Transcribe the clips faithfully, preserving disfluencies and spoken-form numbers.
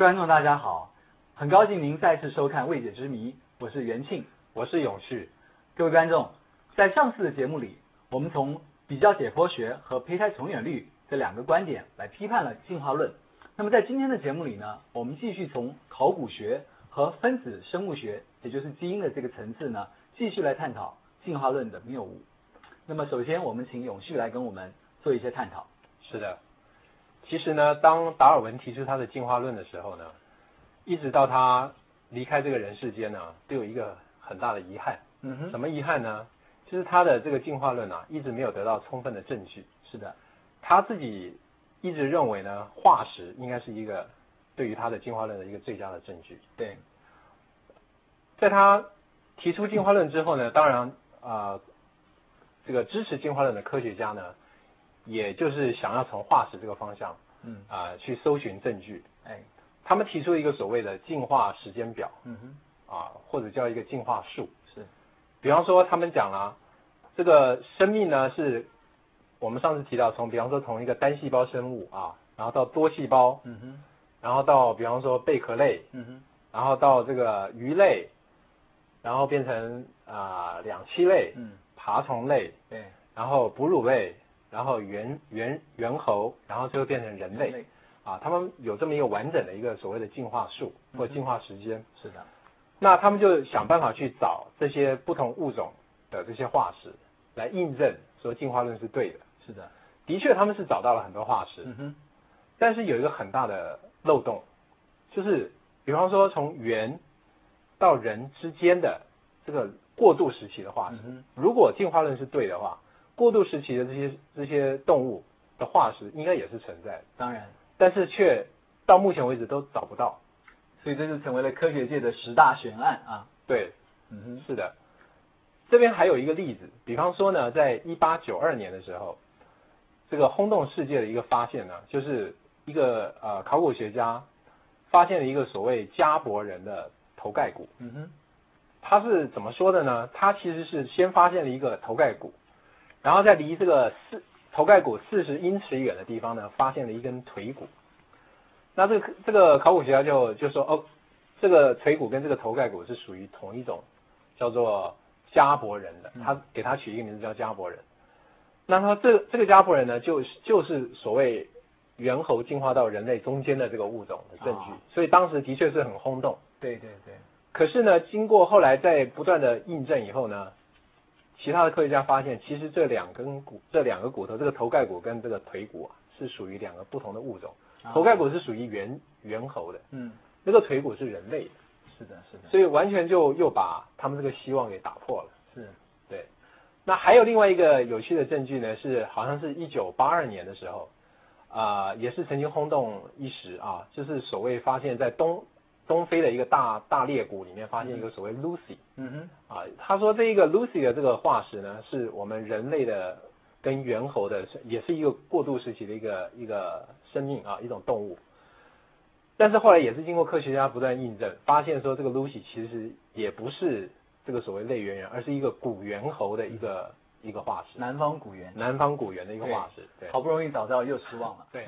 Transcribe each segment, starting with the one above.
观众大家好，很高兴您再次收看未解之谜，我是元庆， 我是永续。 各位观众，在上次的节目里，我们从比较解剖学和胚胎重演率这两个观点来批判了进化论。那么在今天的节目里呢，我们继续从考古学和分子生物学，也就是基因的这个层次呢，继续来探讨进化论的谬误。那么首先我们请永续来跟我们做一些探讨。 是的，其实呢，当达尔文提出他的进化论的时候呢，一直到他离开这个人世间呢，都有一个很大的遗憾。 嗯哼， 什么遗憾呢？就是他的这个进化论啊，一直没有得到充分的证据。 是的， 他自己一直认为呢，化石应该是一个对于他的进化论的一个最佳的证据。 对， 在他提出进化论之后呢，当然啊、呃，这个支持进化论的科学家呢，也就是想要从化石这个方向， 嗯啊、呃，去搜寻证据。 哎， 他们提出一个所谓的进化时间表， 嗯哼， 啊，或者叫一个进化树。 是， 比方说他们讲啊，这个生命呢是我们上次提到从，比方说从一个单细胞生物啊，然后到多细胞， 嗯哼， 然后到比方说贝壳类， 嗯哼， 然后到这个鱼类，然后变成啊、呃、两栖类， 嗯， 爬虫类， 对， 然后哺乳类，然后猿猿猿猴，然后最后变成人类。 人类啊，他们有这么一个完整的一个所谓的进化树或进化时间。 是的， 那他们就想办法去找这些不同物种的这些化石，来印证说进化论是对的。 是的， 的确他们是找到了很多化石， 嗯哼， 但是有一个很大的漏洞，就是比方说从猿到人之间的这个过渡时期的化石， 嗯哼， 如果进化论是对的话，过渡时期的这些这些动物的化石应该也是存在的， 当然， 但是却到目前为止都找不到。 所以这就成为了科学界的十大悬案啊。 对， 嗯哼， 是的。这边还有一个例子，比方说呢，在一八九二年的时候，这个轰动世界的一个发现呢，就是一个呃考古学家发现了一个所谓加伯人的头盖骨。 嗯哼， 他是怎么说的呢？他其实是先发现了一个头盖骨，然后在离这个四头盖骨四十英尺远的地方呢，发现了一根腿骨。那这个这个考古学家就就说，哦，这个腿骨跟这个头盖骨是属于同一种，叫做加伯人的，他给他取一个名字叫加伯人。那他这这个加伯人呢，就就是所谓猿猴进化到人类中间的这个物种的证据， 哦所以当时的确是很轰动。 对对对， 可是呢，经过后来在不断的印证以后呢，其他的科学家发现，其实这两根骨、这两个骨头，这个头盖骨跟这个腿骨啊，是属于两个不同的物种。头盖骨是属于猿猿猴的， 嗯， 那个腿骨是人类的。 是的，是的， 所以完全就又把他们这个希望给打破了。 是， 对。那还有另外一个有趣的证据呢，是好像是一九八二年的时候，啊、呃，也是曾经轰动一时啊，就是所谓发现在东东非的一个大大裂谷里面发现一个所谓 Lucy， 嗯哼，啊，他说这一个 Lucy 的这个化石呢，是我们人类的跟猿猴的，也是一个过渡时期的一个一个生命啊，一种动物。但是后来也是经过科学家不断印证，发现说这个 Lucy 其实也不是这个所谓类猿人，而是一个古猿猴的一个、嗯、一个化石， 南方古猿， 南方古猿的一个化石。对， 好不容易找到又失望了。 对。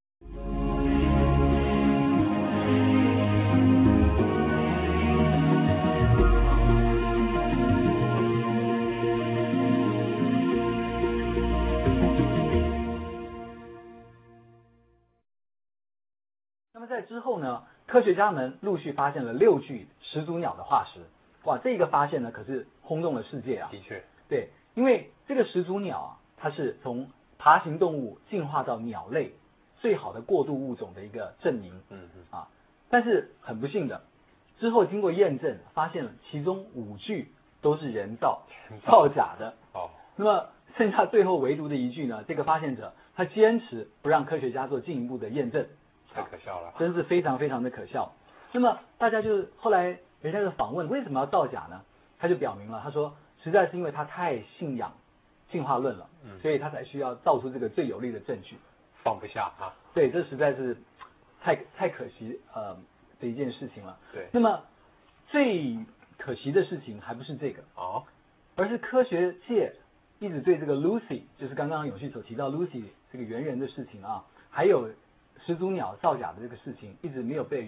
那么在之后呢，科学家们陆续发现了六具始祖鸟的化石。哇，这个发现呢可是轰动了世界啊！ 的确， 对，因为这个始祖鸟啊，它是从爬行动物进化到鸟类最好的过渡物种的一个证明。 嗯嗯啊，但是很不幸的，之后经过验证，发现了其中五具都是人造造假的。 哦， 那么剩下最后唯独的一具呢，这个发现者他坚持不让科学家做进一步的验证。 太可笑了， 真是非常非常的可笑。那么大家就是后来人家就访问为什么要造假呢？他就表明了，他说实在是因为他太信仰进化论了，嗯，所以他才需要造出这个最有力的证据， 放不下啊。 对，这实在是太太可惜呃的一件事情了。 对。 那么最可惜的事情还不是这个哦， 而是科学界一直对这个 Lucy， 就是刚刚永续所提到 Lucy 这个猿人的事情啊，还有始祖鸟造假的这个事情，一直没有被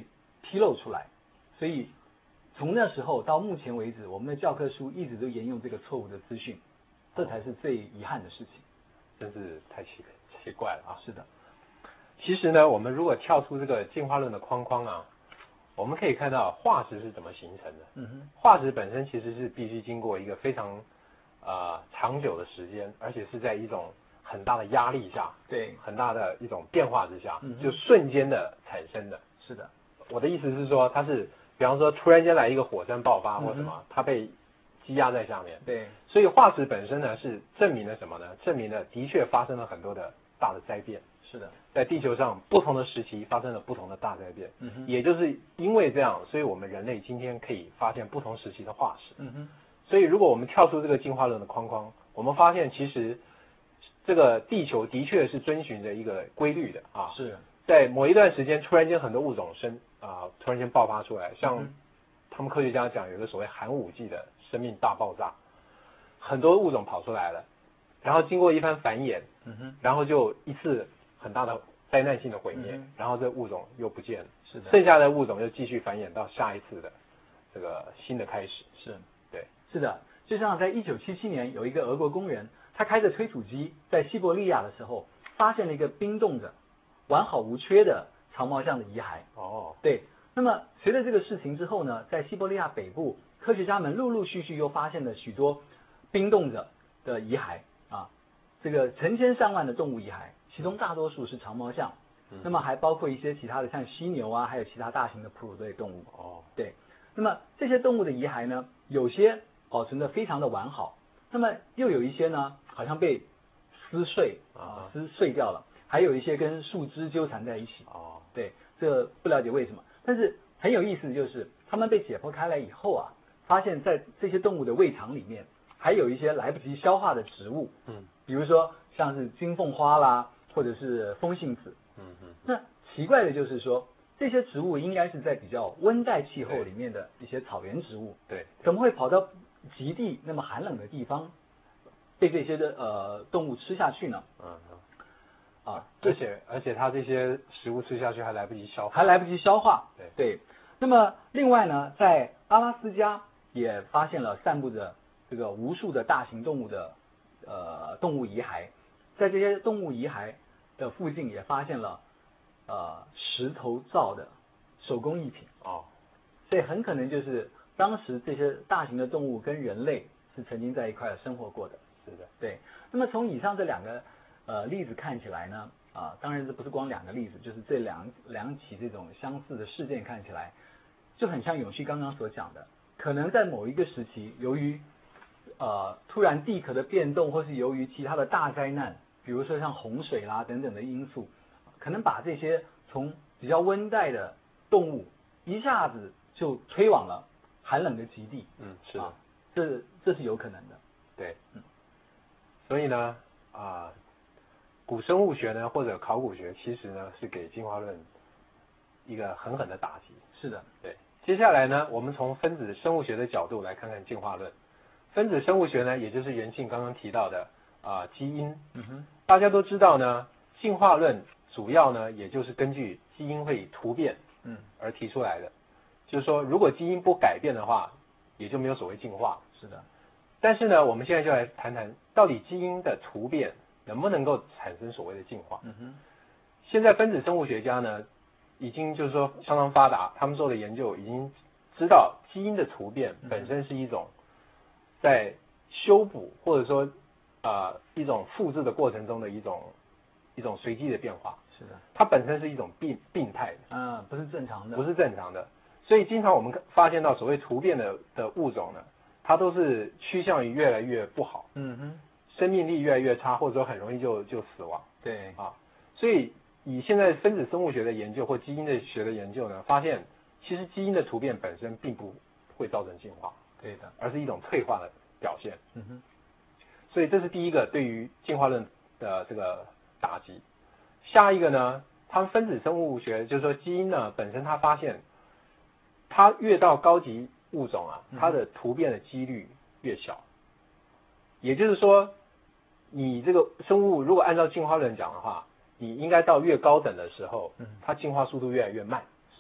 披露出来，所以从那时候到目前为止，我们的教科书一直都沿用这个错误的资讯，这才是最遗憾的事情。 真是太奇奇怪了啊！ 是的， 其实呢，我们如果跳出这个进化论的框框啊，我们可以看到化石是怎么形成的。 嗯哼， 化石本身其实是必须经过一个非常呃长久的时间，而且是在一种很大的压力下， 对， 很大的一种变化之下， 嗯哼就瞬间的产生的。 是的， 我的意思是说，它是比方说突然间来一个火山爆发或什么， 嗯它被积压在下面。 对， 所以化石本身呢是证明了什么呢？证明了的确发生了很多的大的灾变。 是的， 在地球上不同的时期发生了不同的大灾变。 嗯哼， 也就是因为这样，所以我们人类今天可以发现不同时期的化石。 嗯哼， 所以如果我们跳出这个进化论的框框，我们发现其实这个地球的确是遵循着一个规律的啊。 是在某一段时间，突然间很多物种生啊、突然间爆发出来，像嗯他们科学家讲有一个所谓寒武纪的生命大爆炸，很多物种跑出来了，然后经过一番繁衍， 嗯哼， 然后就一次很大的灾难性的毁灭， 嗯然后这物种又不见了， 是的， 剩下的物种又继续繁衍到下一次的这个新的开始。 是， 对， 是的，就像在一九七七年，有一个俄国工人，他开着推土机在西伯利亚的时候，发现了一个冰冻着、完好无缺的长毛象的遗骸。 哦， 对，那么随着这个事情之后呢，在西伯利亚北部，科学家们陆陆续续又发现了许多冰冻着的遗骸啊，这个成千上万的动物遗骸，其中大多数是长毛象， 嗯那么还包括一些其他的像犀牛啊，还有其他大型的哺乳类动物。 哦， 对，那么这些动物的遗骸呢，有些保存的非常的完好，那么又有一些呢，好像被撕碎啊，撕碎掉了，还有一些跟树枝纠缠在一起。 哦， 对，这不了解为什么，但是很有意思的就是，它们被解剖开来以后啊，发现在这些动物的胃肠里面，还有一些来不及消化的植物， 嗯， 比如说像是金凤花啦，或者是风信子。 嗯嗯， 那奇怪的就是说，这些植物应该是在比较温带气候里面的一些草原植物， 对， 怎么会跑到极地那么寒冷的地方，被这些的呃动物吃下去呢？ 嗯嗯。 啊， 而且而且它这些食物吃下去还来不及消化， 还来不及消化。 对对。那么另外呢，在阿拉斯加也发现了散布着这个无数的大型动物的呃动物遗骸，在这些动物遗骸的附近也发现了呃石头造的手工艺品。 哦， 所以很可能就是当时这些大型的动物跟人类是曾经在一块生活过的。 是的， 对。那么从以上这两个呃例子看起来呢，啊，当然这不是光两个例子，就是这两两起这种相似的事件看起来，就很像永续刚刚所讲的，可能在某一个时期，由于呃突然地壳的变动，或是由于其他的大灾难，比如说像洪水啦等等的因素，可能把这些从比较温带的动物一下子就推往了寒冷的极地。 嗯，是的， 啊、这这是有可能的。 对， 嗯， 所以呢，啊、古生物学呢或者考古学其实呢是给进化论一个狠狠的打击。 是的， 对。接下来呢，我们从分子生物学的角度来看看进化论。分子生物学呢，也就是袁庆刚刚提到的啊、基因。 嗯哼， 大家都知道呢，进化论主要呢也就是根据基因会突变嗯， 而提出来的。就是说，如果基因不改变的话，也就没有所谓进化。 是的。 但是呢，我们现在就来谈谈，到底基因的突变能不能够产生所谓的进化？ 嗯哼， 现在分子生物学家呢，已经就是说相当发达，他们做的研究已经知道基因的突变本身是一种在修补或者说啊、呃、一种复制的过程中的一种一种随机的变化。 是的， 它本身是一种病病态的， 嗯，不是正常的， 不是正常的。所以经常我们发现到所谓突变的的物种呢，它都是趋向于越来越不好， 嗯哼， 生命力越来越差，或者说很容易就就死亡。 对， 啊，所以以现在分子生物学的研究或基因的学的研究呢，发现其实基因的突变本身并不会造成进化， 对的， 而是一种退化的表现。 嗯哼， 所以这是第一个对于进化论的这个打击。下一个呢，他们分子生物学就是说基因呢本身，它发现它越到高级物种啊，它的突变的几率越小。也就是说，你这个生物如果按照进化论讲的话，你应该到越高等的时候，它进化速度越来越慢。 是。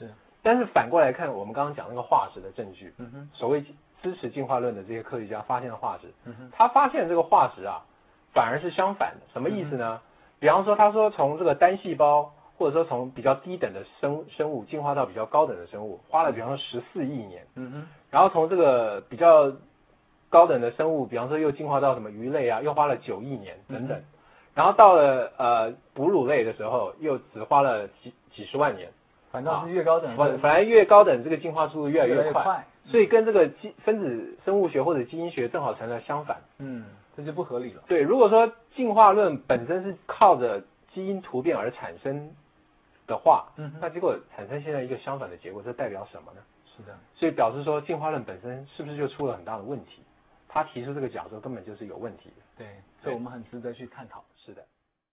但是反过来看，我们刚刚讲那个化石的证据， 嗯哼， 所谓支持进化论的这些科学家发现的化石， 嗯哼， 他发现这个化石啊，反而是相反的。什么意思呢？ 嗯、 比方说，他说从这个单细胞，或者说从比较低等的生生物进化到比较高等的生物，花了比方说十四亿年。 嗯哼， 然后从这个比较高等的生物，比方说又进化到什么鱼类啊，又花了九亿年等等。嗯、然后到了呃哺乳类的时候，又只花了几几十万年。 反倒是越高等， 反反而越高等，这个进化速度越来越快，越来越快嗯、 所以跟这个基分子生物学或者基因学正好成了相反。 嗯，这就不合理了。 对，如果说进化论本身是靠着基因突变而产生的话， 嗯， 那结果产生现在一个相反的结果，这代表什么呢？ 是的， 所以表示说进化论本身是不是就出了很大的问题？他提出这个假说根本就是有问题的。 对，所以我们很值得去探讨。 是的。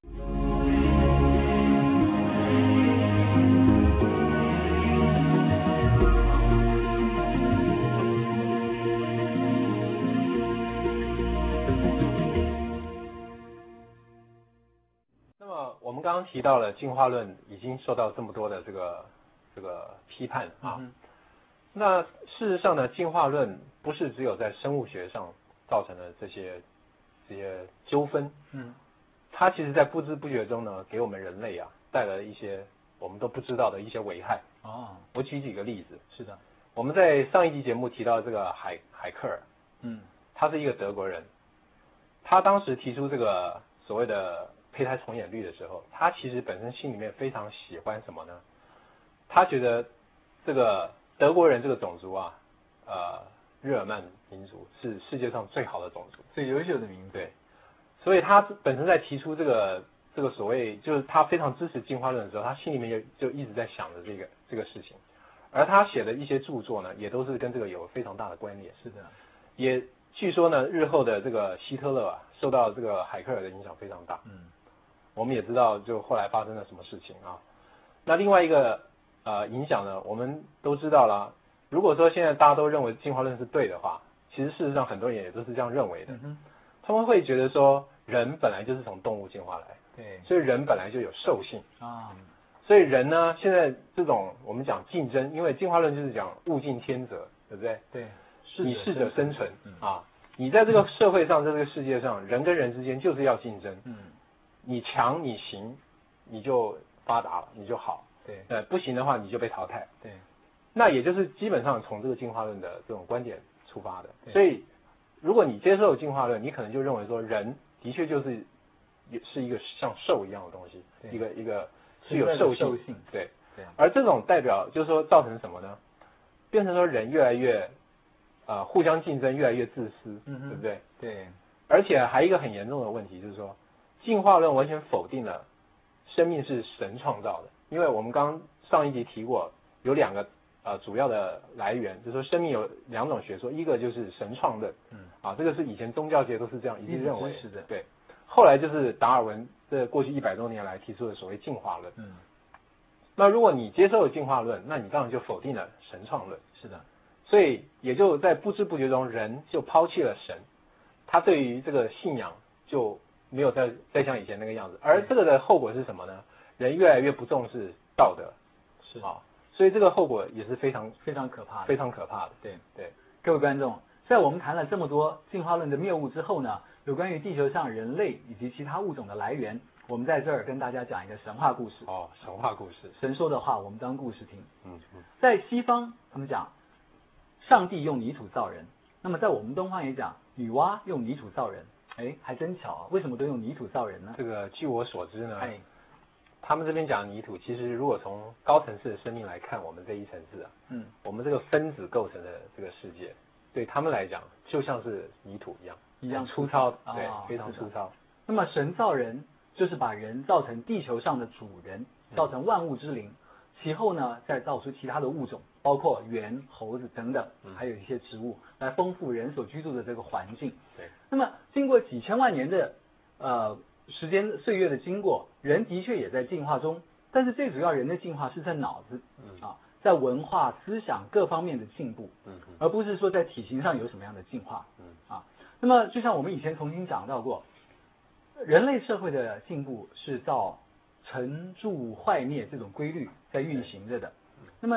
我们刚刚提到了进化论已经受到这么多的这个这个批判啊， 嗯、 那事实上呢，进化论不是只有在生物学上造成了这些这些纠纷， 嗯， 它其实在不知不觉中呢，给我们人类啊带来了一些我们都不知道的一些危害。 哦， 我举几个例子。 是的， 我们在上一集节目提到这个海海克尔， 嗯， 他是一个德国人，他当时提出这个所谓的胚胎重演率的时候，他其实本身心里面非常喜欢什么呢？他觉得这个德国人这个种族啊，呃，日耳曼民族是世界上最好的种族， 最优秀的民族。 对，所以他本身在提出这个这个所谓就是他非常支持进化论的时候，他心里面就就一直在想着这个这个事情，而他写的一些著作呢，也都是跟这个有非常大的关联。 是的， 也据说呢，日后的这个希特勒啊，受到这个海克尔的影响非常大。 嗯。 我们也知道，就后来发生了什么事情啊？那另外一个呃影响呢，我们都知道了。如果说现在大家都认为进化论是对的话，其实事实上很多人也都是这样认为的。 嗯、 他们会觉得说，人本来就是从动物进化来， 对， 所以人本来就有兽性啊。 所以人呢，现在这种我们讲竞争，因为进化论就是讲物竞天择，对不对？ 对， 你适者生存、 嗯、 啊。你在这个社会上，在这个世界上，人跟人之间就是要竞争。 嗯。 你强你行，你就发达了，你就好。 对， 呃，不行的话你就被淘汰。 对， 那也就是基本上从这个进化论的这种观点出发的。所以，如果你接受进化论，你可能就认为说，人的确就是也是一个像兽一样的东西，一个一个是有兽性。 性对对。 而这种代表就是说造成什么呢？变成说人越来越呃互相竞争，越来越自私， 嗯、 对不对？ 对。 而且还有一个很严重的问题就是说。进化论完全否定了生命是神创造的，因为我们刚上一集提过，有两个呃主要的来源，就是说生命有两种学说，一个就是神创论， 嗯， 啊，这个是以前宗教界都是这样一致认为的， 对。后来就是达尔文这过去一百多年来提出的所谓进化论， 嗯， 那如果你接受了进化论，那你当然就否定了神创论， 是的， 所以也就在不知不觉中，人就抛弃了神，他对于这个信仰就。没有再再像以前那个样子，而这个的后果是什么呢？人越来越不重视道德， 是啊，所以这个后果也是非常非常可怕的， 非常可怕的。 对对， 各位观众，在我们谈了这么多进化论的谬误之后呢，有关于地球上人类以及其他物种的来源，我们在这儿跟大家讲一个神话故事。 哦，神话故事， 神说的话我们当故事听。 嗯嗯， 在西方他们讲，上帝用泥土造人，那么在我们东方也讲，女娲用泥土造人。哎，还真巧啊！为什么都用泥土造人呢？ 这个据我所知呢， 哎， 他们这边讲泥土，其实如果从高层次的生命来看，我们这一层次啊， 嗯， 我们这个分子构成的这个世界，对他们来讲就像是泥土一样， 一样粗糙， 哦、 对，非常粗糙。 那么神造人就是把人造成地球上的主人，造成万物之灵，嗯、其后呢再造出其他的物种，包括猿、猴子等等， 嗯、 还有一些植物，来丰富人所居住的这个环境。 对。那么经过几千万年的呃时间岁月的经过，人的确也在进化中，但是最主要人的进化是在脑子，嗯啊，在文化、思想各方面的进步， 嗯， 而不是说在体型上有什么样的进化， 嗯啊。那么就像我们以前曾经讲到过，人类社会的进步是照成住坏灭这种规律在运行着的。那么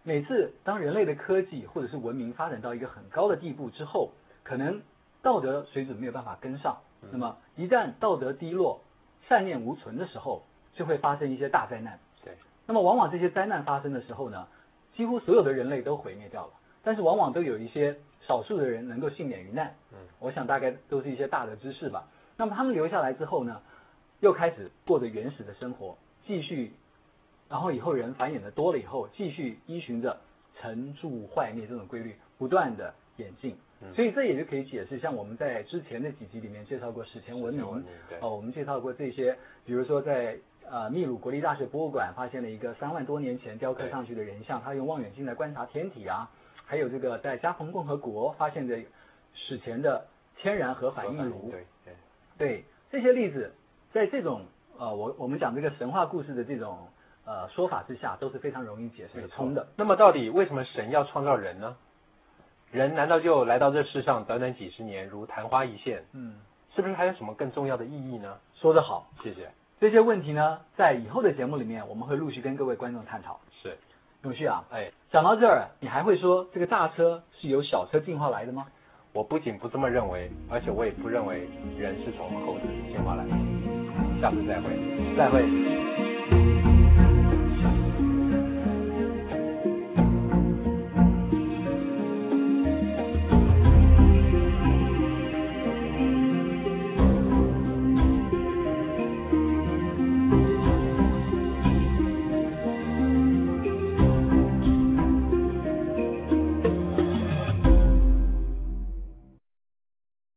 每次当人类的科技或者是文明发展到一个很高的地步之后，可能道德水准没有办法跟上， 嗯、 那么一旦道德低落、善念无存的时候，就会发生一些大灾难。 对。 那么往往这些灾难发生的时候呢，几乎所有的人类都毁灭掉了，但是往往都有一些少数的人能够幸免于难。 嗯， 我想大概都是一些大的知识吧。那么他们留下来之后呢，又开始过着原始的生活，继续，然后以后人繁衍的多了以后，继续依循着成住坏灭这种规律不断的演进。所以这也就可以解释，像我们在之前的几集里面介绍过史前文明，哦，我们介绍过这些，比如说在呃秘鲁国立大学博物馆发现了一个三万多年前雕刻上去的人像，他用望远镜来观察天体啊，还有这个在加蓬共和国发现的史前的天然核反应炉， 对对对，这些例子在这种呃我我们讲这个神话故事的这种呃说法之下都是非常容易解释得通的。 那么到底为什么神要创造人呢？人难道就来到这世上短短几十年如昙花一现？ 嗯， 是不是还有什么更重要的意义呢？ 说得好， 谢谢。 这些问题呢，在以后的节目里面，我们会陆续跟各位观众探讨。 是， 永旭啊， 哎， 讲到这儿，你还会说这个大车是由小车进化来的吗？ 我不仅不这么认为，而且我也不认为人是从猴子进化来的。下次再会， 再会。